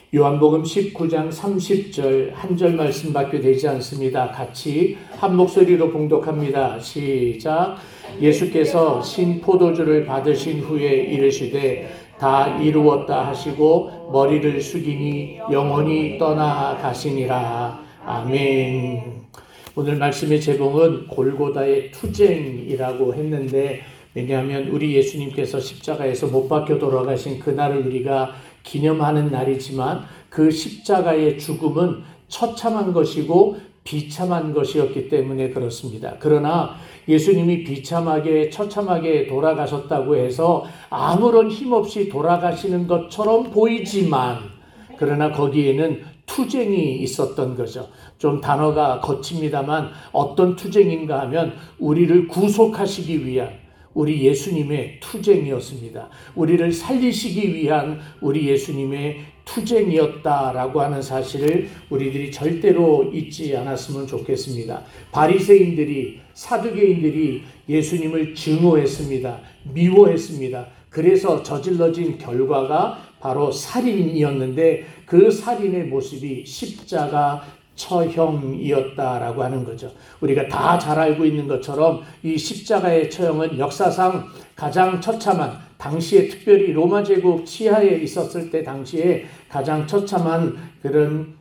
요한복음 19장 30절 한 절 말씀밖에 되지 않습니다. 같이 한 목소리로 봉독합니다. 시작. 예수께서 신 포도주를 받으신 후에 이르시되 다 이루었다 하시고 머리를 숙이니 영혼이 떠나가시니라. 아멘. 오늘 말씀의 제목은 골고다의 투쟁이라고 했는데, 왜냐하면 우리 예수님께서 십자가에서 못 박혀 돌아가신 그날을 우리가 기념하는 날이지만 그 십자가의 죽음은 처참한 것이고 비참한 것이었기 때문에 그렇습니다. 그러나 예수님이 비참하게 처참하게 돌아가셨다고 해서 아무런 힘없이 돌아가시는 것처럼 보이지만, 그러나 거기에는 투쟁이 있었던 거죠. 좀 단어가 거칩니다만 어떤 투쟁인가 하면 우리를 구속하시기 위한 우리 예수님의 투쟁이었습니다. 우리를 살리시기 위한 우리 예수님의 투쟁이었다라고 하는 사실을 우리들이 절대로 잊지 않았으면 좋겠습니다. 바리새인들이, 사두개인들이 예수님을 증오했습니다. 미워했습니다. 그래서 저질러진 결과가 바로 살인이었는데, 그 살인의 모습이 십자가 처형이었다라고 하는 거죠. 우리가 다 잘 알고 있는 것처럼 이 십자가의 처형은 역사상 가장 처참한, 당시에 특별히 로마 제국 치하에 있었을 때 당시에 가장 처참한 그런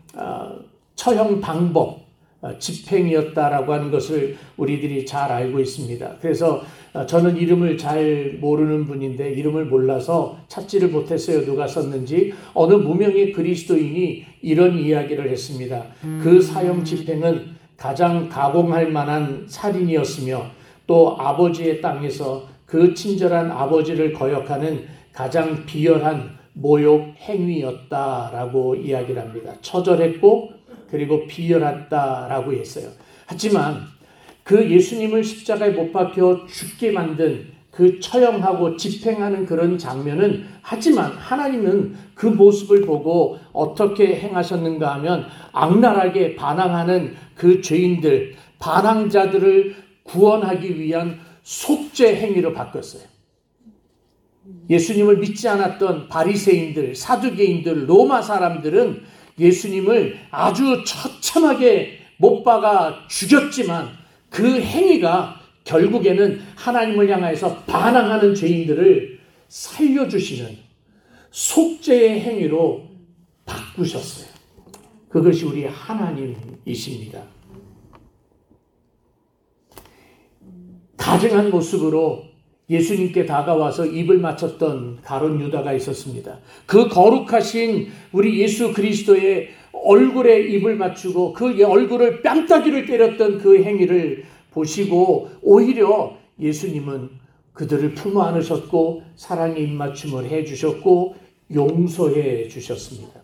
처형 방법, 집행이었다라고 하는 것을 우리들이 잘 알고 있습니다. 그래서 저는 이름을 잘 모르는 분인데, 이름을 몰라서 찾지를 못했어요. 누가 썼는지. 어느 무명의 그리스도인이 이런 이야기를 했습니다. 그 사형 집행은 가장 가공할 만한 살인이었으며, 또 아버지의 땅에서 그 친절한 아버지를 거역하는 가장 비열한 모욕 행위였다라고 이야기를 합니다. 처절했고 그리고 비열했다라고 했어요. 하지만 그 예수님을 십자가에 못 박혀 죽게 만든 그 처형하고 집행하는 그런 장면은, 하지만 하나님은 그 모습을 보고 어떻게 행하셨는가 하면 악랄하게 반항하는 그 죄인들, 반항자들을 구원하기 위한 속죄 행위로 바꿨어요. 예수님을 믿지 않았던 바리새인들, 사두개인들, 로마 사람들은 예수님을 아주 처참하게 못 박아 죽였지만, 그 행위가 결국에는 하나님을 향해서 반항하는 죄인들을 살려주시는 속죄의 행위로 바꾸셨어요. 그것이 우리 하나님이십니다. 가증한 모습으로 예수님께 다가와서 입을 맞췄던 가룟 유다가 있었습니다. 그 거룩하신 우리 예수 그리스도의 얼굴에 입을 맞추고 그 얼굴을 뺨따귀를 때렸던 그 행위를 보시고 오히려 예수님은 그들을 품어 안으셨고 사랑의 입맞춤을 해주셨고 용서해 주셨습니다.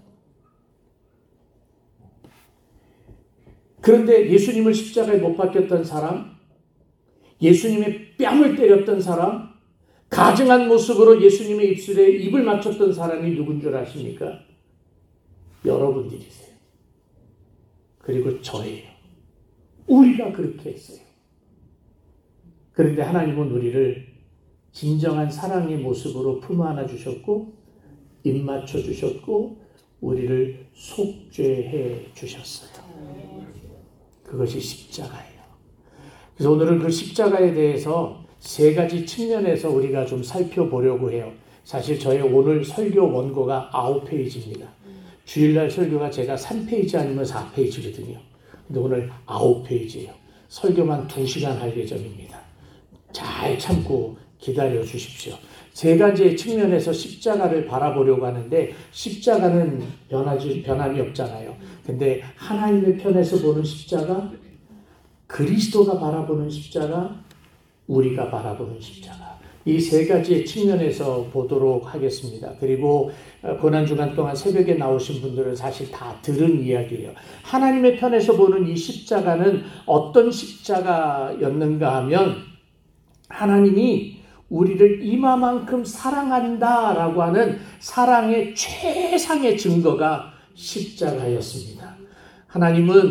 그런데 예수님을 십자가에 못 박혔던 사람, 예수님의 뺨을 때렸던 사람, 가증한 모습으로 예수님의 입술에 입을 맞췄던 사람이 누군 줄 아십니까? 여러분들이세요. 그리고 저예요. 우리가 그렇게 했어요. 그런데 하나님은 우리를 진정한 사랑의 모습으로 품어 안아 주셨고 입 맞춰 주셨고 우리를 속죄해 주셨어요. 그것이 십자가예요. 그래서 오늘은 그 십자가에 대해서 세 가지 측면에서 우리가 좀 살펴보려고 해요. 사실 저의 오늘 설교 원고가 9페이지입니다. 주일날 설교가 제가 3페이지 아니면 4페이지거든요. 근데 오늘 9페이지예요. 설교만 2시간 할 예정입니다. 잘 참고 기다려 주십시오. 세 가지의 측면에서 십자가를 바라보려고 하는데, 십자가는 변함이 없잖아요. 근데 하나님의 편에서 보는 십자가, 그리스도가 바라보는 십자가, 우리가 바라보는 십자가, 이 세 가지의 측면에서 보도록 하겠습니다. 그리고 고난주간 동안 새벽에 나오신 분들은 사실 다 들은 이야기예요. 하나님의 편에서 보는 이 십자가는 어떤 십자가였는가 하면, 하나님이 우리를 이마만큼 사랑한다라고 하는 사랑의 최상의 증거가 십자가였습니다. 하나님은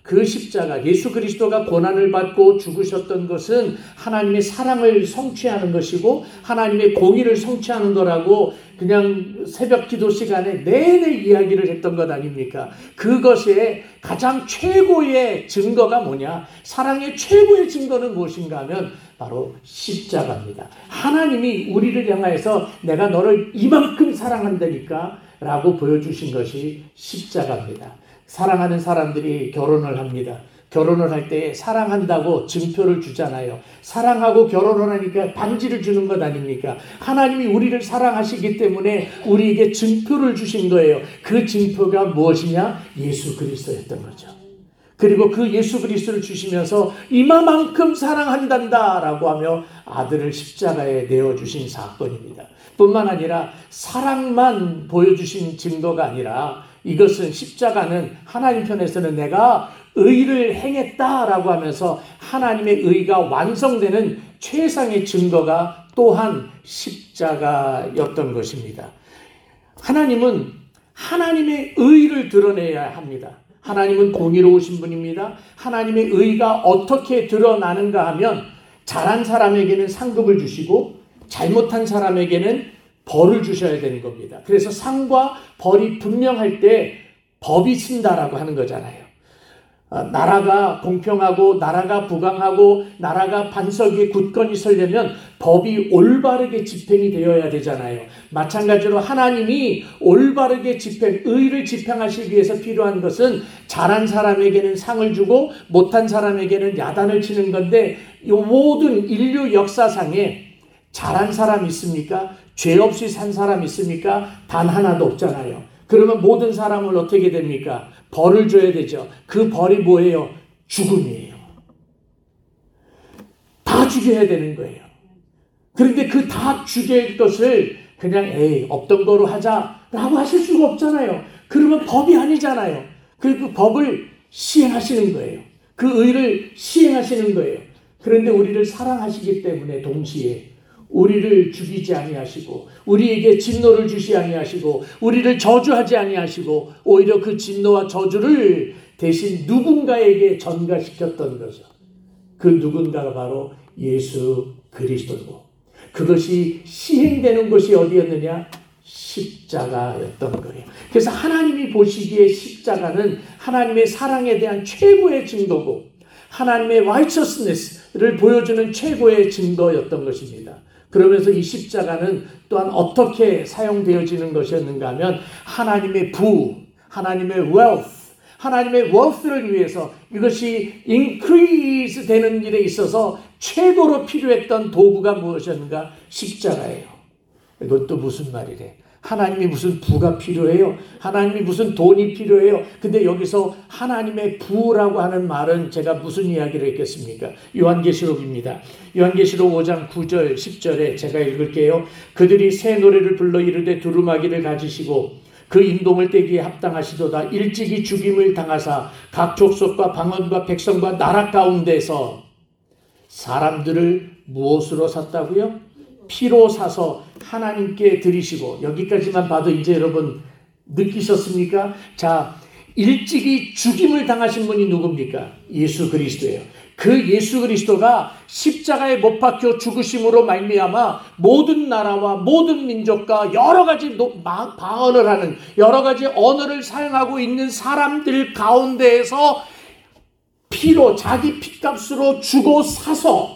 그 십자가, 예수 그리스도가 고난을 받고 죽으셨던 것은 하나님의 사랑을 성취하는 것이고 하나님의 공의를 성취하는 거라고 그냥 새벽 기도 시간에 내내 이야기를 했던 것 아닙니까? 그것의 가장 최고의 증거가 뭐냐? 사랑의 최고의 증거는 무엇인가 하면 바로 십자가입니다. 하나님이 우리를 향하여서 내가 너를 이만큼 사랑한다니까 라고 보여주신 것이 십자가입니다. 사랑하는 사람들이 결혼을 합니다. 결혼을 할 때 사랑한다고 증표를 주잖아요. 사랑하고 결혼을 하니까 반지를 주는 것 아닙니까? 하나님이 우리를 사랑하시기 때문에 우리에게 증표를 주신 거예요. 그 증표가 무엇이냐? 예수 그리스도였던 거죠. 그리고 그 예수 그리스도를 주시면서 이만큼 사랑한단다 라고 하며 아들을 십자가에 내어주신 사건입니다. 뿐만 아니라 사랑만 보여주신 증거가 아니라 이것은 십자가는 하나님 편에서는 내가 의를 행했다라고 하면서 하나님의 의가 완성되는 최상의 증거가 또한 십자가였던 것입니다. 하나님은 하나님의 의를 드러내야 합니다. 하나님은 공의로우신 분입니다. 하나님의 의가 어떻게 드러나는가 하면 잘한 사람에게는 상급을 주시고 잘못한 사람에게는 벌을 주셔야 되는 겁니다. 그래서 상과 벌이 분명할 때 법이 쓴다라고 하는 거잖아요. 나라가 공평하고 나라가 부강하고 나라가 반석 위에 굳건히 서려면 법이 올바르게 집행이 되어야 되잖아요. 마찬가지로 하나님이 올바르게 집행, 의를 집행하시기 위해서 필요한 것은 잘한 사람에게는 상을 주고 못한 사람에게는 야단을 치는 건데 이 모든 인류 역사상에 잘한 사람 있습니까? 죄 없이 산 사람 있습니까? 단 하나도 없잖아요. 그러면 모든 사람을 어떻게 됩니까? 벌을 줘야 되죠. 그 벌이 뭐예요? 죽음이에요. 다 죽여야 되는 거예요. 그런데 그 다 죽일 것을 그냥 없던 거로 하자라고 하실 수가 없잖아요. 그러면 법이 아니잖아요. 그 법을 시행하시는 거예요. 그 의를 시행하시는 거예요. 그런데 우리를 사랑하시기 때문에 동시에 우리를 죽이지 아니하시고 우리에게 진노를 주시 아니하시고 우리를 저주하지 아니하시고 오히려 그 진노와 저주를 대신 누군가에게 전가시켰던 거죠. 그 누군가가 바로 예수 그리스도고 그것이 시행되는 것이 어디였느냐? 십자가였던 거예요. 그래서 하나님이 보시기에 십자가는 하나님의 사랑에 대한 최고의 증거고 하나님의 righteousness를 보여주는 최고의 증거였던 것입니다. 그러면서 이 십자가는 또한 어떻게 사용되어지는 것이었는가 하면 하나님의 하나님의 하나님의 wealth를 위해서 이것이 increase 되는 일에 있어서 최고로 필요했던 도구가 무엇이었는가? 십자가예요. 이건 또 무슨 말이래? 하나님이 무슨 부가 필요해요? 하나님이 무슨 돈이 필요해요? 근데 여기서 하나님의 부라고 하는 말은 제가 무슨 이야기를 했겠습니까? 요한계시록입니다. 요한계시록 5장 9절 10절에 제가 읽을게요. 그들이 새 노래를 불러 이르되 두루마기를 가지시고 그 인동을 떼기에 합당하시도다. 일찍이 죽임을 당하사 각 족속과 방언과 백성과 나라 가운데서 사람들을 무엇으로 샀다고요? 피로 사서 하나님께 드리시고 여기까지만 봐도 이제 여러분 느끼셨습니까? 자, 일찍이 죽임을 당하신 분이 누굽니까? 예수 그리스도예요. 그 예수 그리스도가 십자가에 못 박혀 죽으심으로 말미암아 모든 나라와 모든 민족과 여러 가지 방언을 하는 여러 가지 언어를 사용하고 있는 사람들 가운데에서 피로 자기 피값으로 주고 사서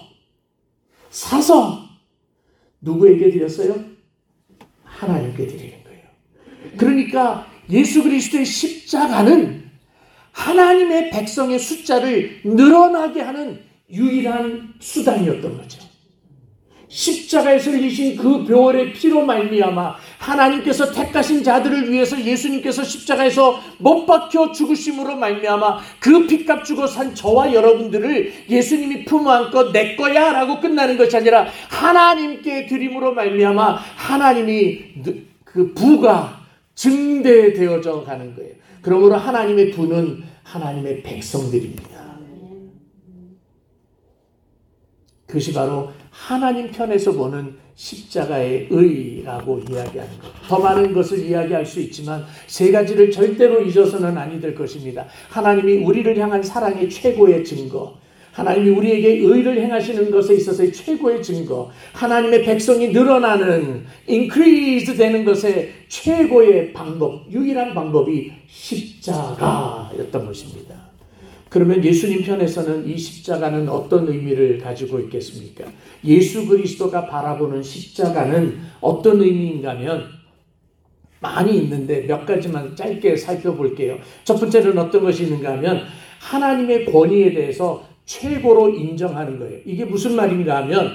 누구에게 드렸어요? 하나님께 드리는 거예요. 그러니까 예수 그리스도의 십자가는 하나님의 백성의 숫자를 늘어나게 하는 유일한 수단이었던 거죠. 십자가에서 흘리신 그 보혈의 피로 말미암아 하나님께서 택하신 자들을 위해서 예수님께서 십자가에서 못 박혀 죽으심으로 말미암아 그 피값 주고 산 저와 여러분들을 예수님이 품어안고 내 거야 라고 끝나는 것이 아니라 하나님께 드림으로 말미암아 하나님이 그 부가 증대되어져 가는 거예요. 그러므로 하나님의 부는 하나님의 백성들입니다. 그것이 바로 하나님 편에서 보는 십자가의 의라고 이야기하는 것. 더 많은 것을 이야기할 수 있지만 세 가지를 절대로 잊어서는 아니 될 것입니다. 하나님이 우리를 향한 사랑의 최고의 증거, 하나님이 우리에게 의를 행하시는 것에 있어서의 최고의 증거, 하나님의 백성이 늘어나는, increase 되는 것의 최고의 방법, 유일한 방법이 십자가였던 것입니다. 그러면 예수님 편에서는 이 십자가는 어떤 의미를 가지고 있겠습니까? 예수 그리스도가 바라보는 십자가는 어떤 의미인가 하면 많이 있는데 몇 가지만 짧게 살펴볼게요. 첫 번째는 어떤 것이 있는가 하면 하나님의 권위에 대해서 최고로 인정하는 거예요. 이게 무슨 말인가 하면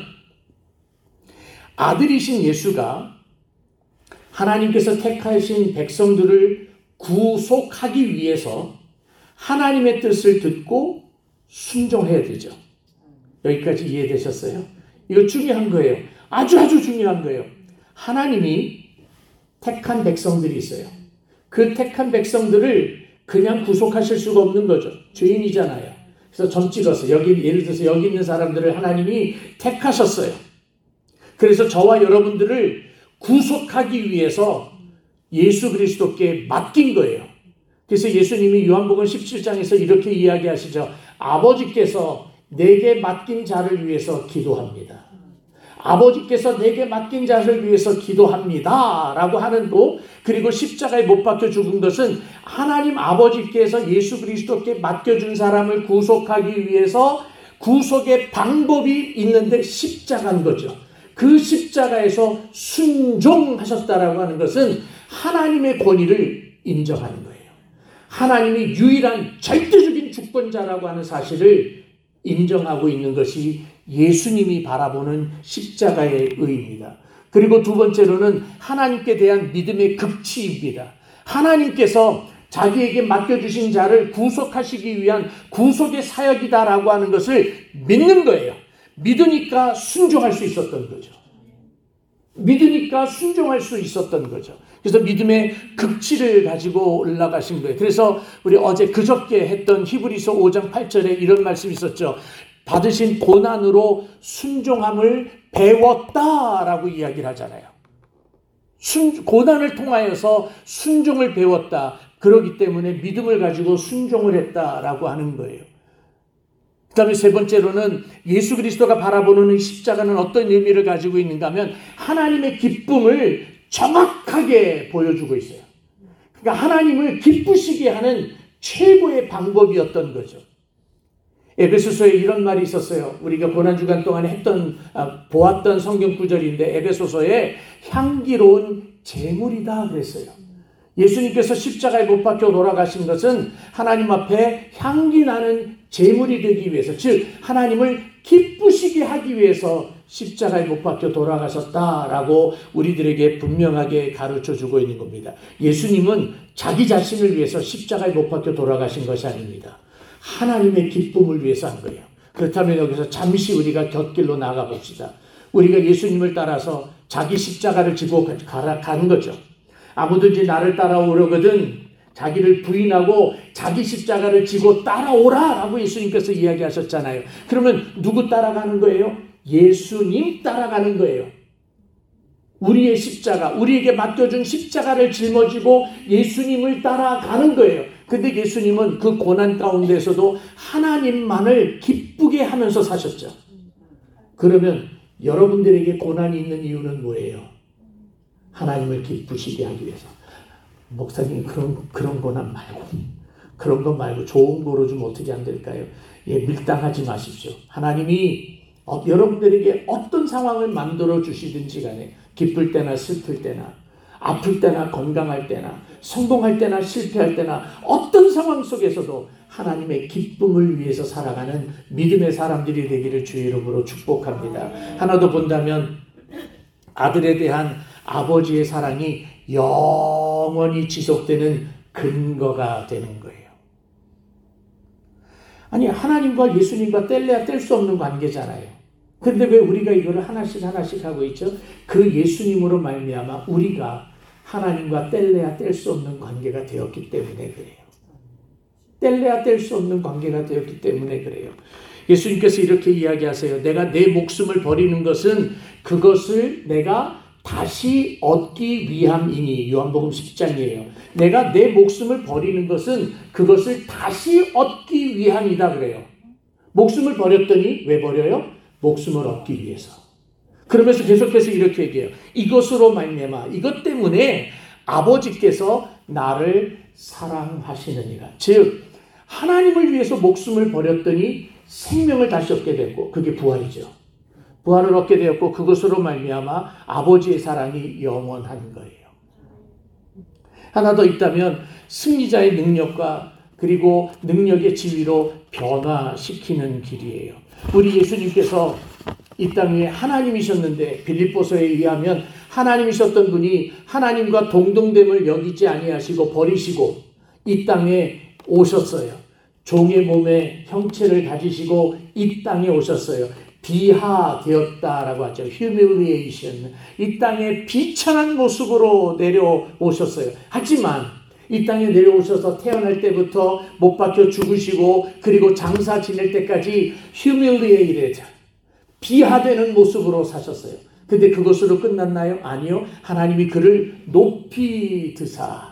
아들이신 예수가 하나님께서 택하신 백성들을 구속하기 위해서 하나님의 뜻을 듣고 순종해야 되죠. 여기까지 이해되셨어요? 이거 중요한 거예요. 아주 중요한 거예요. 하나님이 택한 백성들이 있어요. 그 택한 백성들을 그냥 구속하실 수가 없는 거죠. 죄인이잖아요. 그래서 점 찍어서 예를 들어서 여기 있는 사람들을 하나님이 택하셨어요. 그래서 저와 여러분들을 구속하기 위해서 예수 그리스도께 맡긴 거예요. 그래서 예수님이 요한복음 17장에서 이렇게 이야기하시죠. 아버지께서 내게 맡긴 자를 위해서 기도합니다. 아버지께서 내게 맡긴 자를 위해서 기도합니다. 라고 하는 거, 그리고 십자가에 못 박혀 죽은 것은 하나님 아버지께서 예수 그리스도께 맡겨준 사람을 구속하기 위해서 구속의 방법이 있는데 십자가인 거죠. 그 십자가에서 순종하셨다라고 하는 것은 하나님의 권위를 인정하는 거예요. 하나님이 유일한 절대적인 주권자라고 하는 사실을 인정하고 있는 것이 예수님이 바라보는 십자가의 의입니다. 그리고 두 번째로는 하나님께 대한 믿음의 극치입니다. 하나님께서 자기에게 맡겨주신 자를 구속하시기 위한 구속의 사역이다라고 하는 것을 믿는 거예요. 믿으니까 순종할 수 있었던 거죠. 믿으니까 순종할 수 있었던 거죠. 그래서 믿음의 극치를 가지고 올라가신 거예요. 그래서 우리 어제 그저께 했던 히브리서 5장 8절에 이런 말씀이 있었죠. 받으신 고난으로 순종함을 배웠다라고 이야기를 하잖아요. 고난을 통하여서 순종을 배웠다. 그렇기 때문에 믿음을 가지고 순종을 했다라고 하는 거예요. 그 다음에 세 번째로는 예수 그리스도가 바라보는 십자가는 어떤 의미를 가지고 있는가 하면 하나님의 기쁨을 정확하게 보여주고 있어요. 그러니까 하나님을 기쁘시게 하는 최고의 방법이었던 거죠. 에베소서에 이런 말이 있었어요. 우리가 고난주간 동안에 보았던 성경 구절인데 에베소서에 향기로운 제물이다 그랬어요. 예수님께서 십자가에 못 박혀 돌아가신 것은 하나님 앞에 향기 나는 제물이 되기 위해서, 즉 하나님을 기쁘시게 하기 위해서 십자가에 못 박혀 돌아가셨다라고 우리들에게 분명하게 가르쳐주고 있는 겁니다. 예수님은 자기 자신을 위해서 십자가에 못 박혀 돌아가신 것이 아닙니다. 하나님의 기쁨을 위해서 한 거예요. 그렇다면 여기서 잠시 우리가 곁길로 나가봅시다. 우리가 예수님을 따라서 자기 십자가를 지고 가는 거죠. 아무든지 나를 따라오려거든 자기를 부인하고 자기 십자가를 지고 따라오라 라고 예수님께서 이야기하셨잖아요. 그러면 누구 따라가는 거예요? 예수님 따라가는 거예요. 우리의 십자가, 우리에게 맡겨준 십자가를 짊어지고 예수님을 따라가는 거예요. 근데 예수님은 그 고난 가운데서도 하나님만을 기쁘게 하면서 사셨죠. 그러면 여러분들에게 고난이 있는 이유는 뭐예요? 하나님을 기쁘시게 하기 위해서. 목사님 그런 고난 말고, 그런 것 말고 좋은 거로 좀 어떻게 안 될까요? 밀당하지 마십시오. 하나님이 여러분들에게 어떤 상황을 만들어 주시든지 간에 기쁠 때나 슬플 때나 아플 때나 건강할 때나 성공할 때나 실패할 때나 어떤 상황 속에서도 하나님의 기쁨을 위해서 살아가는 믿음의 사람들이 되기를 주의 이름으로 축복합니다. 하나 더 본다면 아들에 대한 아버지의 사랑이 영원히 지속되는 근거가 되는 거예요. 아니 하나님과 예수님과 뗄래야 뗄 수 없는 관계잖아요. 그런데 왜 우리가 이거를 하나씩 하고 있죠? 그 예수님으로 말미암아 우리가 하나님과 뗄래야 뗄 수 없는 관계가 되었기 때문에 그래요. 뗄래야 뗄 수 없는 관계가 되었기 때문에 그래요. 예수님께서 이렇게 이야기하세요. 내가 내 목숨을 버리는 것은 그것을 내가 다시 얻기 위함이니. 요한복음 10장이에요. 내가 내 목숨을 버리는 것은 그것을 다시 얻기 위함이다 그래요. 목숨을 버렸더니 왜 버려요? 목숨을 얻기 위해서. 그러면서 계속해서 이렇게 얘기해요. 이것으로 말미암아, 이것 때문에 아버지께서 나를 사랑하시느니라. 즉 하나님을 위해서 목숨을 버렸더니 생명을 다시 얻게 됐고, 그게 부활이죠. 부활을 얻게 되었고, 그것으로 말미암아 아버지의 사랑이 영원한 거예요. 하나 더 있다면 승리자의 능력과 그리고 능력의 지위로 변화시키는 길이에요. 우리 예수님께서 이 땅에 하나님이셨는데, 빌립보서에 의하면 하나님이셨던 분이 하나님과 동등됨을 여기지 아니하시고 버리시고 이 땅에 오셨어요. 종의 몸에 형체를 가지시고 이 땅에 오셨어요. 비하되었다라고 하죠. humiliation. 이 땅에 비천한 모습으로 내려오셨어요. 하지만 이 땅에 내려오셔서 태어날 때부터 못 박혀 죽으시고 그리고 장사 지낼 때까지 humiliated, 비하되는 모습으로 사셨어요. 근데 그것으로 끝났나요? 아니요. 하나님이 그를 높이 드사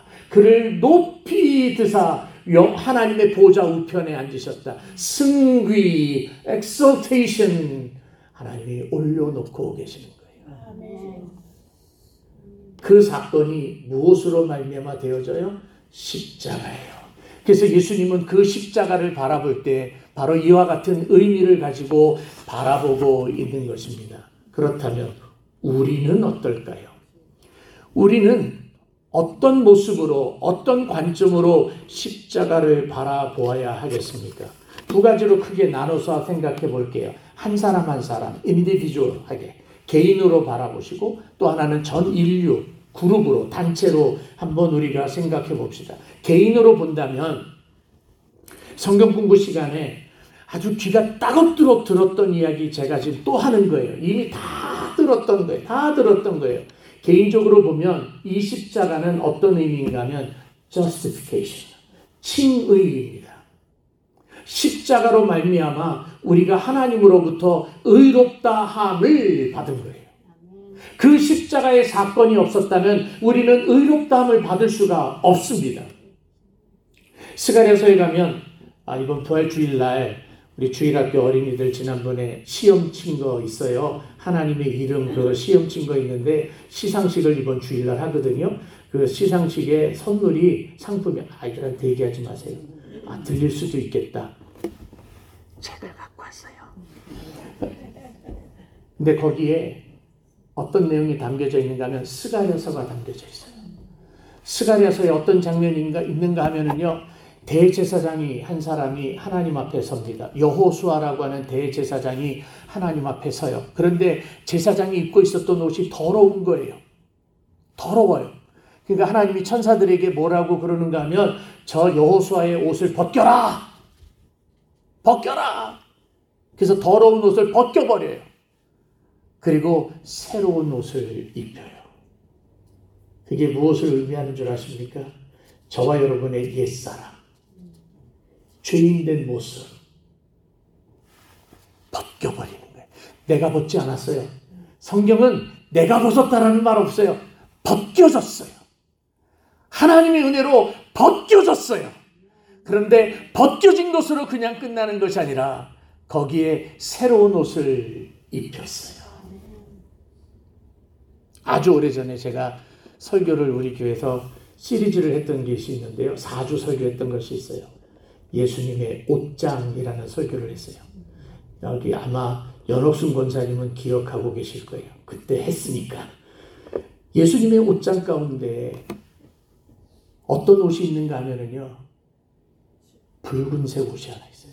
하나님의 보좌 우편에 앉으셨다. 승귀, exaltation, 하나님이 올려놓고 계시는 거예요. 아멘. 그 사건이 무엇으로 말미암아 되어져요? 십자가예요. 그래서 예수님은 그 십자가를 바라볼 때 바로 이와 같은 의미를 가지고 바라보고 있는 것입니다. 그렇다면 우리는 어떨까요? 우리는 어떤 모습으로, 어떤 관점으로 십자가를 바라보아야 하겠습니까? 두 가지로 크게 나눠서 생각해 볼게요. 한 사람 한 사람, 인디비주얼하게, 개인으로 바라보시고, 또 하나는 전 인류, 그룹으로, 단체로 한번 우리가 생각해 봅시다. 개인으로 본다면 성경 공부 시간에 아주 귀가 따갑도록 들었던 이야기 제가 지금 또 하는 거예요. 이미 다 들었던 거예요. 개인적으로 보면 이 십자가는 어떤 의미인가 하면 justification, 칭의입니다. 십자가로 말미암아 우리가 하나님으로부터 의롭다함을 받은 거예요. 그 십자가의 사건이 없었다면 우리는 의롭다함을 받을 수가 없습니다. 스가랴서에 가면 이번 부활주일날 우리 주일학교 어린이들 지난번에 시험 친 거 있어요. 하나님의 이름 그 시험 친 거 있는데 시상식을 이번 주일날 하거든요. 그 시상식에 선물이 상품이 아이들한테 얘기하지 마세요. 들릴 수도 있겠다. 책을 갖고 왔어요. 근데 거기에 어떤 내용이 담겨져 있는가 하면 스가랴서가 담겨져 있어요. 스가랴서에 어떤 장면이 있는가 하면은요. 대제사장이 한 사람이 하나님 앞에 섭니다. 여호수아라고 하는 대제사장이 하나님 앞에 서요. 그런데 제사장이 입고 있었던 옷이 더러운 거예요. 더러워요. 그러니까 하나님이 천사들에게 뭐라고 그러는가 하면 저 여호수아의 옷을 벗겨라. 그래서 더러운 옷을 벗겨버려요. 그리고 새로운 옷을 입혀요. 그게 무엇을 의미하는 줄 아십니까? 저와 여러분의 옛사람, 죄인된 모습 벗겨버리는 거예요. 내가 벗지 않았어요. 성경은 내가 벗었다라는 말 없어요. 벗겨졌어요. 하나님의 은혜로 벗겨졌어요. 그런데 벗겨진 것으로 그냥 끝나는 것이 아니라 거기에 새로운 옷을 입혔어요. 아주 오래전에 제가 설교를 우리 교회에서 시리즈를 했던 것이 있는데요. 4주 설교했던 것이 있어요. 예수님의 옷장이라는 설교를 했어요. 여기 아마 연옥순 권사님은 기억하고 계실 거예요. 그때 했으니까. 예수님의 옷장 가운데 어떤 옷이 있는가 하면은요. 붉은색 옷이 하나 있어요.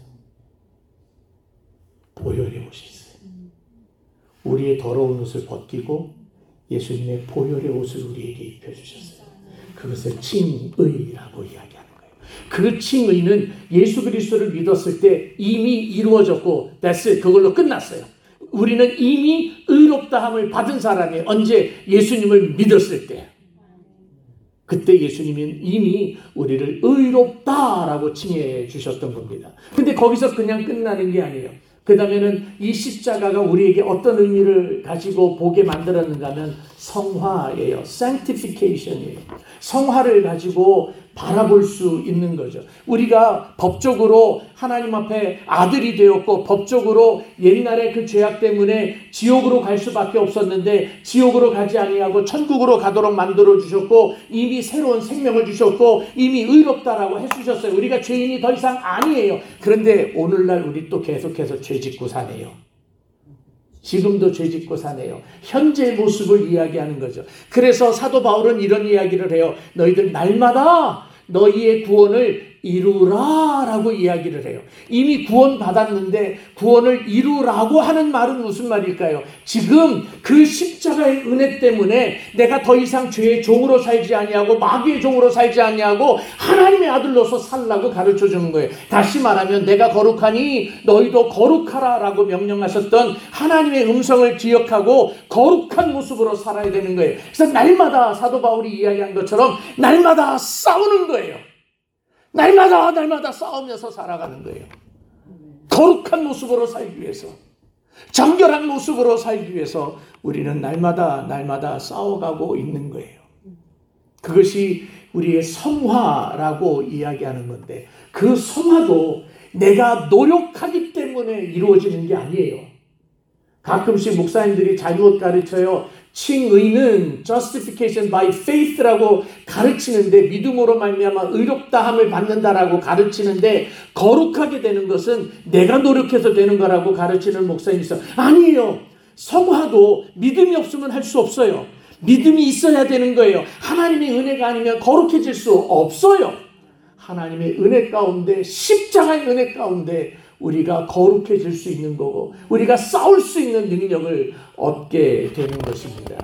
보혈의 옷이 있어요. 우리의 더러운 옷을 벗기고 예수님의 보혈의 옷을 우리에게 입혀주셨어요. 그것을 칭의라고 이야기하는 거예요. 그 칭의는 예수 그리스도를 믿었을 때 이미 이루어졌고 그걸로 끝났어요. 우리는 이미 의롭다함을 받은 사람이 언제 예수님을 믿었을 때 그때 예수님은 이미 우리를 의롭다라고 칭해 주셨던 겁니다. 근데 거기서 그냥 끝나는 게 아니에요. 그 다음에는 이 십자가가 우리에게 어떤 의미를 가지고 보게 만들었는가 하면 성화예요. sanctification이에요. 성화를 가지고 바라볼 수 있는 거죠. 우리가 법적으로 하나님 앞에 아들이 되었고 법적으로 옛날에 그 죄악 때문에 지옥으로 갈 수밖에 없었는데 지옥으로 가지 아니하고 천국으로 가도록 만들어 주셨고 이미 새로운 생명을 주셨고 이미 의롭다라고 해주셨어요. 우리가 죄인이 더 이상 아니에요. 그런데 오늘날 우리 또 계속해서 죄 짓고 사네요. 지금도 죄 짓고 사네요. 현재의 모습을 이야기하는 거죠. 그래서 사도 바울은 이런 이야기를 해요. 너희들 날마다 너희의 구원을 이루라 라고 이야기를 해요. 이미 구원 받았는데 구원을 이루라고 하는 말은 무슨 말일까요? 지금 그 십자가의 은혜 때문에 내가 더 이상 죄의 종으로 살지 아니하고 마귀의 종으로 살지 아니하고 하나님의 아들로서 살라고 가르쳐 주는 거예요. 다시 말하면 내가 거룩하니 너희도 거룩하라 라고 명령하셨던 하나님의 음성을 기억하고 거룩한 모습으로 살아야 되는 거예요. 그래서 날마다 사도 바울이 이야기한 것처럼 날마다 싸우는 거예요. 날마다 싸우면서 살아가는 거예요. 거룩한 모습으로 살기 위해서, 정결한 모습으로 살기 위해서 우리는 날마다 싸워가고 있는 거예요. 그것이 우리의 성화라고 이야기하는 건데 그 성화도 내가 노력하기 때문에 이루어지는 게 아니에요. 가끔씩 목사님들이 잘못 가르쳐요. 칭의는 justification by faith라고 가르치는데 믿음으로 말미암아 의롭다함을 받는다라고 가르치는데 거룩하게 되는 것은 내가 노력해서 되는 거라고 가르치는 목사님이 있어요. 아니에요. 성화도 믿음이 없으면 할 수 없어요. 믿음이 있어야 되는 거예요. 하나님의 은혜가 아니면 거룩해질 수 없어요. 하나님의 은혜 가운데 십자가의 은혜 가운데 우리가 거룩해질 수 있는 거고 우리가 싸울 수 있는 능력을 얻게 되는 것입니다.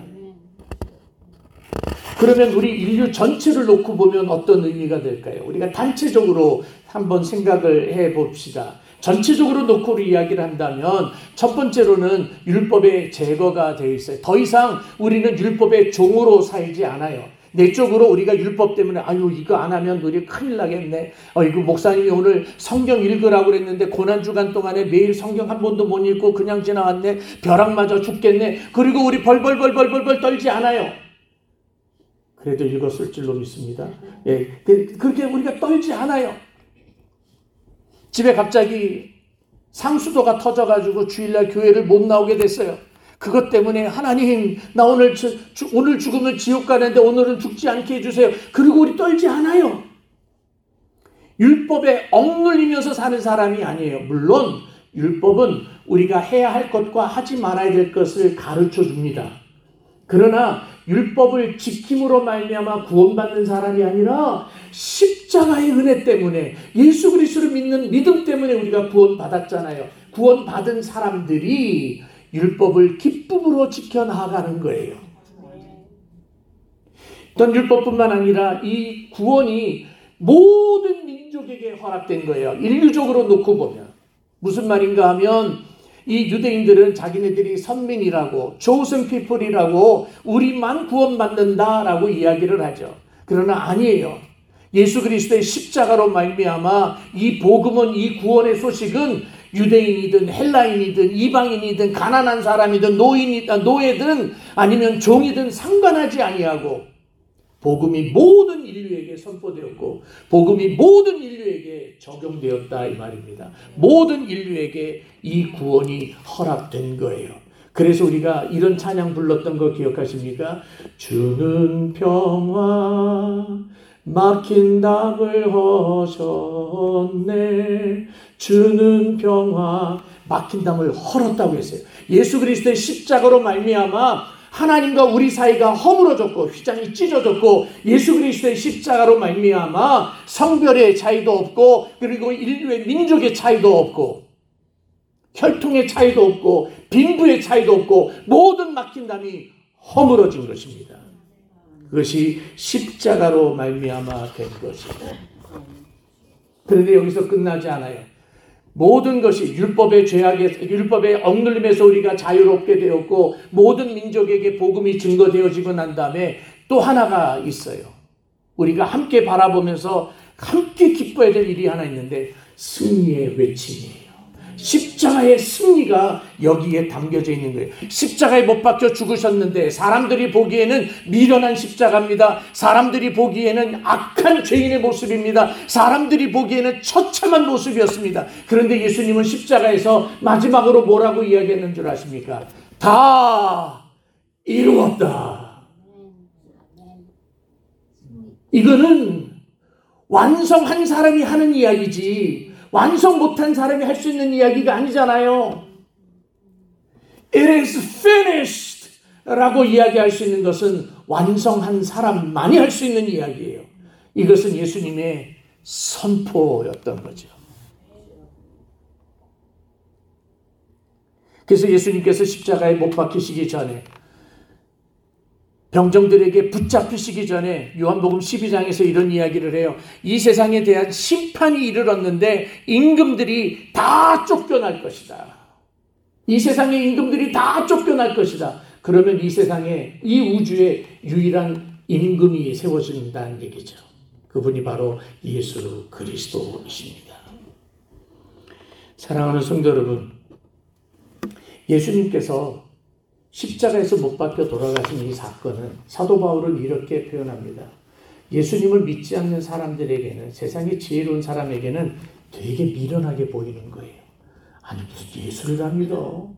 그러면 우리 인류 전체를 놓고 보면 어떤 의미가 될까요? 우리가 단체적으로 한번 생각을 해봅시다. 전체적으로 놓고 이야기를 한다면 첫 번째로는 율법의 제거가 되어 있어요. 더 이상 우리는 율법의 종으로 살지 않아요. 내적으로 우리가 율법 때문에 이거 안 하면 우리 큰일 나겠네. 이거 목사님이 오늘 성경 읽으라고 그랬는데 고난주간 동안에 매일 성경 한 번도 못 읽고 그냥 지나왔네. 벼락 맞아 죽겠네. 그리고 우리 벌벌 떨지 않아요. 그래도 읽었을 줄로 믿습니다. 예, 그렇게 우리가 떨지 않아요. 집에 갑자기 상수도가 터져가지고 주일날 교회를 못 나오게 됐어요. 그것 때문에 하나님 나 오늘 죽으면 지옥 가는데 오늘은 죽지 않게 해주세요. 그리고 우리 떨지 않아요. 율법에 억눌리면서 사는 사람이 아니에요. 물론 율법은 우리가 해야 할 것과 하지 말아야 될 것을 가르쳐 줍니다. 그러나 율법을 지킴으로 말미암아 구원받는 사람이 아니라 십자가의 은혜 때문에 예수 그리스도를 믿는 믿음 때문에 우리가 구원받았잖아요. 구원받은 사람들이 율법을 기쁨으로 지켜나가는 거예요. 또 율법뿐만 아니라 이 구원이 모든 민족에게 허락된 거예요. 인류적으로 놓고 보면. 무슨 말인가 하면 이 유대인들은 자기네들이 선민이라고 chosen people이라고 우리만 구원받는다라고 이야기를 하죠. 그러나 아니에요. 예수 그리스도의 십자가로 말미암아 이 복음은 이 구원의 소식은 유대인이든 헬라인이든 이방인이든 가난한 사람이든 노예든 아니면 종이든 상관하지 아니하고 복음이 모든 인류에게 선포되었고 복음이 모든 인류에게 적용되었다 이 말입니다. 모든 인류에게 이 구원이 허락된 거예요. 그래서 우리가 이런 찬양 불렀던 거 기억하십니까? 주는 평화 막힌 담을 허셨네. 주는 평화 막힌 담을 헐었다고 했어요. 예수 그리스도의 십자가로 말미암아 하나님과 우리 사이가 허물어졌고 휘장이 찢어졌고 예수 그리스도의 십자가로 말미암아 성별의 차이도 없고 그리고 인류의 민족의 차이도 없고 혈통의 차이도 없고 빈부의 차이도 없고 모든 막힌 담이 허물어진 것입니다. 그것이 십자가로 말미암아 된 것이고 그런데 여기서 끝나지 않아요. 모든 것이 율법의 억눌림에서 우리가 자유롭게 되었고 모든 민족에게 복음이 증거되어지고 난 다음에 또 하나가 있어요. 우리가 함께 바라보면서 함께 기뻐해야 될 일이 하나 있는데 승리의 외침이에요. 십자가의 승리가 여기에 담겨져 있는 거예요. 십자가에 못 박혀 죽으셨는데 사람들이 보기에는 미련한 십자가입니다. 사람들이 보기에는 악한 죄인의 모습입니다. 사람들이 보기에는 처참한 모습이었습니다. 그런데 예수님은 십자가에서 마지막으로 뭐라고 이야기했는 줄 아십니까? 다 이루었다. 이거는 완성한 사람이 하는 이야기지 완성 못한 사람이 할 수 있는 이야기가 아니잖아요. It is finished 라고 이야기할 수 있는 것은 완성한 사람만이 할 수 있는 이야기예요. 이것은 예수님의 선포였던 거죠. 그래서 예수님께서 십자가에 못 박히시기 전에 병정들에게 붙잡히시기 전에 요한복음 12장에서 이런 이야기를 해요. 이 세상에 대한 심판이 이르렀는데 임금들이 다 쫓겨날 것이다. 이 세상의 임금들이 다 쫓겨날 것이다. 그러면 이 세상에 이 우주에 유일한 임금이 세워진다는 얘기죠. 그분이 바로 예수 그리스도이십니다. 사랑하는 성도 여러분, 예수님께서 십자가에서 못 박혀 돌아가신 이 사건은 사도 바울은 이렇게 표현합니다. 예수님을 믿지 않는 사람들에게는, 세상의 지혜로운 사람에게는 되게 미련하게 보이는 거예요. 아니 무슨 예수를 안 믿어.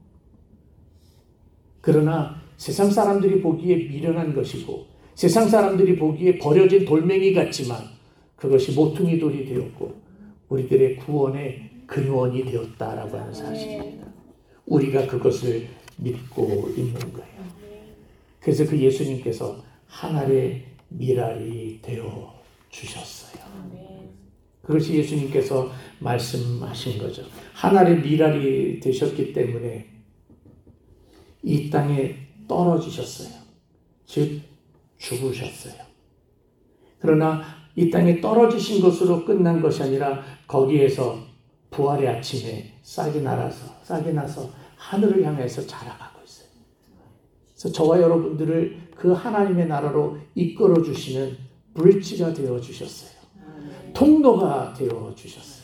그러나 세상 사람들이 보기에 미련한 것이고 세상 사람들이 보기에 버려진 돌멩이 같지만 그것이 모퉁이 돌이 되었고 우리들의 구원의 근원이 되었다라고 하는 사실입니다. 우리가 그것을 믿고 있는 거예요. 그래서 그 예수님께서 하늘의 미랄이 되어 주셨어요. 그것이 예수님께서 말씀하신 거죠. 하늘의 미랄이 되셨기 때문에 이 땅에 떨어지셨어요. 즉 죽으셨어요. 그러나 이 땅에 떨어지신 것으로 끝난 것이 아니라 거기에서 부활의 아침에 싹이 나서 하늘을 향해서 자라가고 있어요. 그래서 저와 여러분들을 그 하나님의 나라로 이끌어 주시는 브릿지가 되어 주셨어요. 통로가 되어 주셨어요.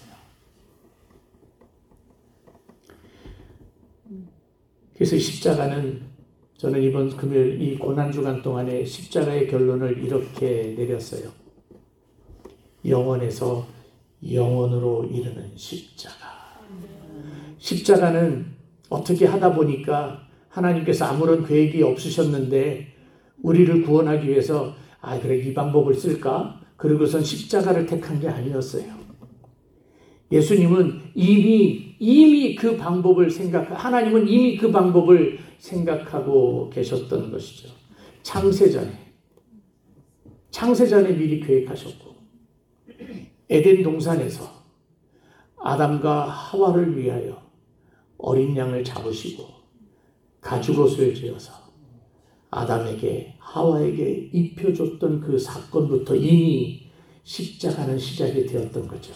그래서 이 십자가는 저는 이번 금요일 이 고난주간 동안에 십자가의 결론을 이렇게 내렸어요. 영원에서 영원으로 이르는 십자가. 십자가는 어떻게 하다 보니까 하나님께서 아무런 계획이 없으셨는데 우리를 구원하기 위해서 그래 이 방법을 쓸까? 그리고선 십자가를 택한 게 아니었어요. 예수님은 이미 그 방법을 하나님은 이미 그 방법을 생각하고 계셨던 것이죠. 창세전에 미리 계획하셨고 에덴 동산에서 아담과 하와를 위하여 어린 양을 잡으시고 가죽옷을 지어서 아담에게 하와에게 입혀줬던 그 사건부터 이미 십자가는 시작이 되었던 거죠.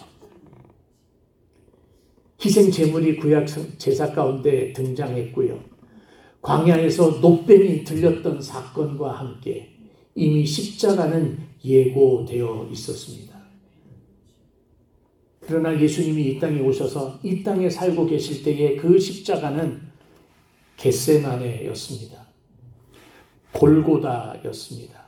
희생 제물이 구약 제사 가운데 등장했고요. 광야에서 노뱀이 들렸던 사건과 함께 이미 십자가는 예고되어 있었습니다. 그러나 예수님이 이 땅에 오셔서 이 땅에 살고 계실 때의 그 십자가는 겟세마네였습니다. 골고다였습니다.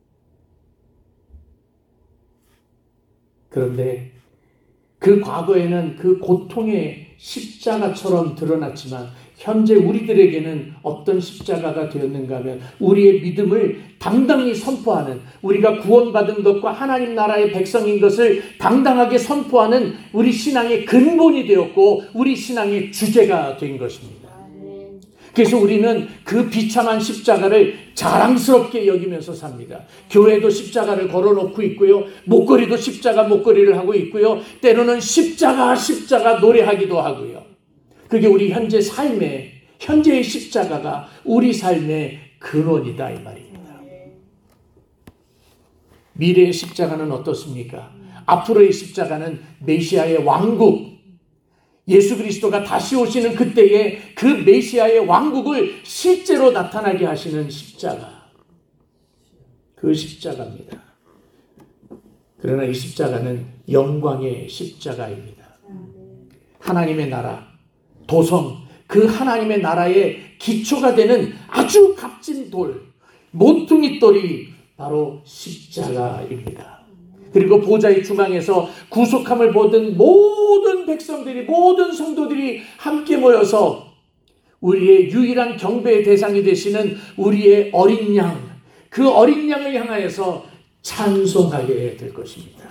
그런데 그 과거에는 그 고통의 십자가처럼 드러났지만 현재 우리들에게는 어떤 십자가가 되었는가 하면 우리의 믿음을 당당히 선포하는, 우리가 구원받은 것과 하나님 나라의 백성인 것을 당당하게 선포하는 우리 신앙의 근본이 되었고 우리 신앙의 주제가 된 것입니다. 그래서 우리는 그 비참한 십자가를 자랑스럽게 여기면서 삽니다. 교회도 십자가를 걸어놓고 있고요. 목걸이도 십자가 목걸이를 하고 있고요. 때로는 십자가 노래하기도 하고요. 그게 우리 현재의 십자가가 우리 삶의 근원이다 이 말입니다. 미래의 십자가는 어떻습니까? 앞으로의 십자가는 메시아의 왕국, 예수 그리스도가 다시 오시는 그때에 그 메시아의 왕국을 실제로 나타나게 하시는 십자가, 그 십자가입니다. 그러나 이 십자가는 영광의 십자가입니다. 하나님의 나라, 도성, 그 하나님의 나라의 기초가 되는 아주 값진 돌, 모퉁이 돌이 바로 십자가입니다. 그리고 보좌의 중앙에서 구속함을 보던 모든 백성들이, 모든 성도들이 함께 모여서 우리의 유일한 경배의 대상이 되시는 우리의 어린 양, 그 어린 양을 향하여서 찬송하게 될 것입니다.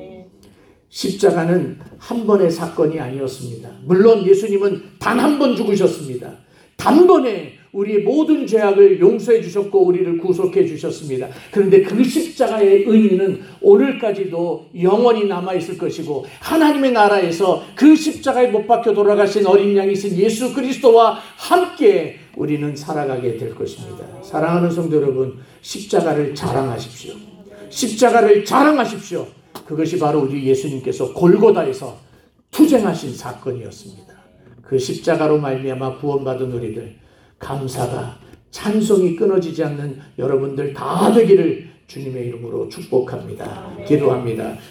십자가는 한 번의 사건이 아니었습니다. 물론 예수님은 단 한 번 죽으셨습니다. 단번에 우리의 모든 죄악을 용서해 주셨고 우리를 구속해 주셨습니다. 그런데 그 십자가의 의미는 오늘까지도 영원히 남아있을 것이고, 하나님의 나라에서 그 십자가에 못 박혀 돌아가신 어린 양이신 예수 그리스도와 함께 우리는 살아가게 될 것입니다. 사랑하는 성도 여러분, 십자가를 자랑하십시오. 십자가를 자랑하십시오. 그것이 바로 우리 예수님께서 골고다에서 투쟁하신 사건이었습니다. 그 십자가로 말미암아 구원받은 우리들, 감사가, 찬송이 끊어지지 않는 여러분들 다 되기를 주님의 이름으로 축복합니다. 기도합니다.